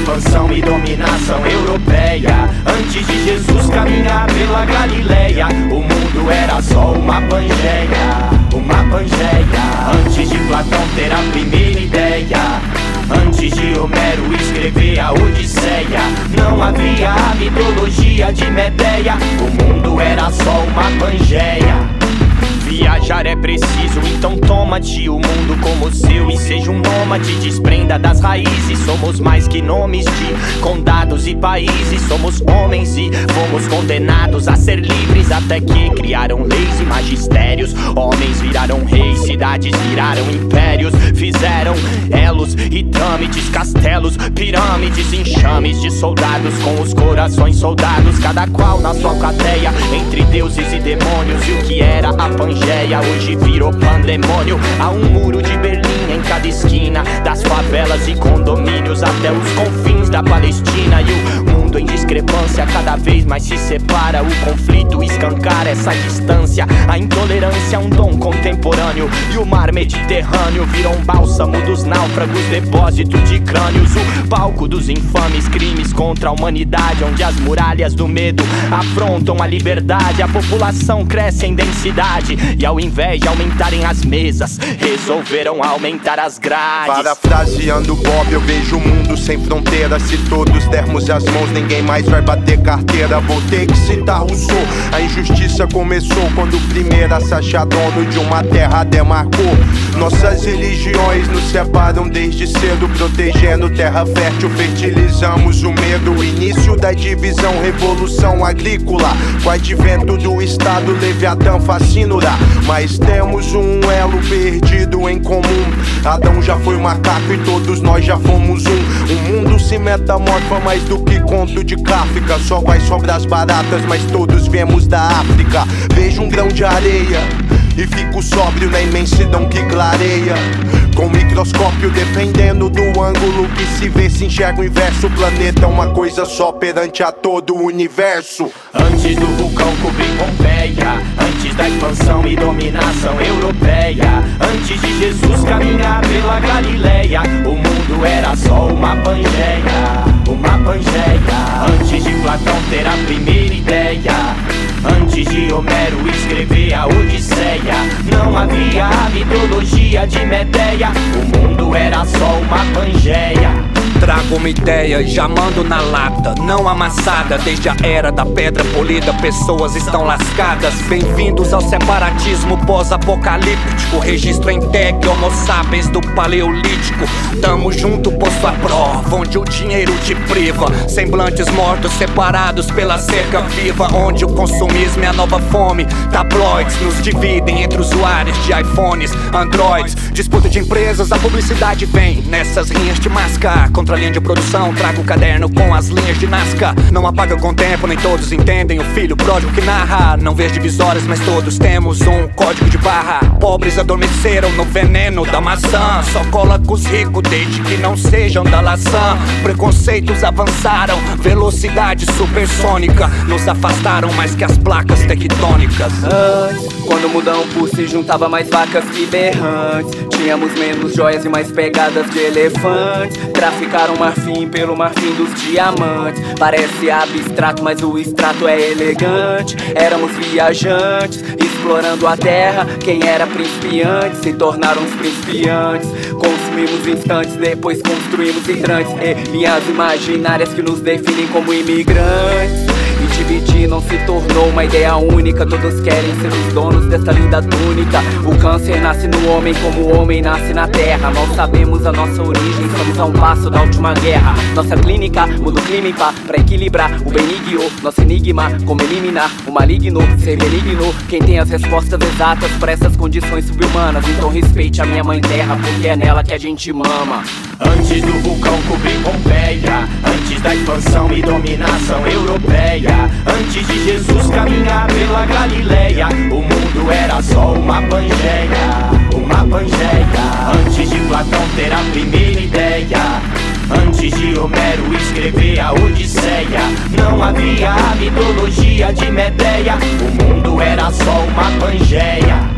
expansão e dominação europeia. Antes de Jesus caminhar pela Galileia, o mundo era só uma Pangeia, uma Pangeia. Antes de Platão ter a primeira ideia, antes de Homero escrever a Odisseia, não havia a mitologia de Medeia, o mundo era só uma Pangeia. Viajar é preciso, então toma-te o mundo como seu e seja um nômade, desprenda das raízes. Somos mais que nomes de condados e países, somos homens e fomos condenados a ser livres, até que criaram leis e magistérios. Homens viraram reis, cidades viraram impérios, fizeram elos e trâmites, castelos, pirâmides, enxames de soldados com os corações soldados, cada qual na sua cadeia, entre deuses e demônios. E o que era a Pangeia hoje virou pandemônio. Há um muro de Berlim em cada esquina, das favelas e condomínios até os confins da Palestina. E o mundo em discrepância cada vez mais se separa. O conflito escancara essa distância. A intolerância é um dom contemporâneo, e o mar Mediterrâneo virou um bálsamo dos náufragos, depósito de crânios, o palco dos infames crimes contra a humanidade, onde as muralhas do medo afrontam a liberdade. A população cresce em densidade e ao invés de aumentarem as mesas, resolveram aumentar as grades. Parafraseando Bob, eu vejo o mundo sem fronteiras. Se todos dermos as mãos, ninguém mais vai bater carteira. Vou ter que citar Rousseau. A injustiça começou quando o primeiro a se achar dono de uma terra demarcou. Nossas religiões nos separam desde cedo, protegendo terra fértil, fertilizamos o medo. O início da divisão, revolução agrícola, com o advento do Estado, Leviatã fascinará. Mas temos um elo perdido em comum. Adão já foi macaco e todos nós já fomos um. O mundo se metamorfa mais do que conto de Kafka. Só vai sobrar as baratas, mas todos viemos da África. Vejo um grão de areia e fico sóbrio na imensidão que clareia. Com microscópio, dependendo do ângulo que se vê, se enxerga o inverso. O planeta é uma coisa só perante a todo o universo. Antes do vulcão cobrir Pompeia, antes da expansão e dominação europeia, antes de Jesus caminhar pela Galileia, o mundo era só uma Pangeia, uma Pangeia. Antes de Platão ter a primeira ideia, antes de Homero escrever a Odisseia, não havia a mitologia de Medeia, o mundo era só uma Pangeia. Trago uma ideia e já mando na lata, não amassada. Desde a era da pedra polida, pessoas estão lascadas. Bem-vindos ao separatismo pós-apocalíptico. Registro em tag, homo sapiens do paleolítico. Tamo junto, posto à prova, onde o dinheiro te priva. Semblantes mortos, separados pela cerca viva, onde o consumismo é a nova fome. Tabloides nos dividem entre usuários de iPhones, Androids. Disputa de empresas, a publicidade vem nessas rinhas de máscara. Contra a linha de produção, trago o caderno com as linhas de Nazca. Não apaga com o tempo, nem todos entendem o filho pródigo que narra. Não vejo divisórias, mas todos temos um código de barra. Pobres adormeceram no veneno da maçã. Só cola com os ricos desde que não sejam da laçã. Preconceitos avançaram, velocidade supersônica. Nos afastaram mais que as placas tectônicas. Antes, quando o mudão por se juntava mais vacas que berrantes, tínhamos menos joias e mais pegadas de elefantes. Traficaram marfim pelo marfim dos diamantes. Parece abstrato, mas o extrato é elegante. Éramos viajantes, explorando a terra. Quem era principiante se tornaram os principiantes. Consumimos instantes, depois construímos hidrantes e linhas imaginárias que nos definem como imigrantes. E dividir não se tornou uma ideia única. Todos querem ser os donos dessa linda túnica. O câncer nasce no homem como o homem nasce na terra. Nós sabemos a nossa origem, estamos a um passo da última guerra. Nossa clínica muda o clima pra equilibrar o benigno. Nosso enigma, como eliminar o maligno, ser benigno. Quem tem as respostas exatas pra essas condições subhumanas, então respeite a minha mãe terra, porque é nela que a gente mama. Antes do vulcão cobrir Pompeia, antes da expansão e dominação europeia, antes de Jesus caminhar pela Galileia, o mundo era só uma Pangeia, uma Pangeia. Antes de Platão ter a primeira ideia, antes de Homero escrever a Odisseia, não havia a mitologia de Medeia, o mundo era só uma Pangeia.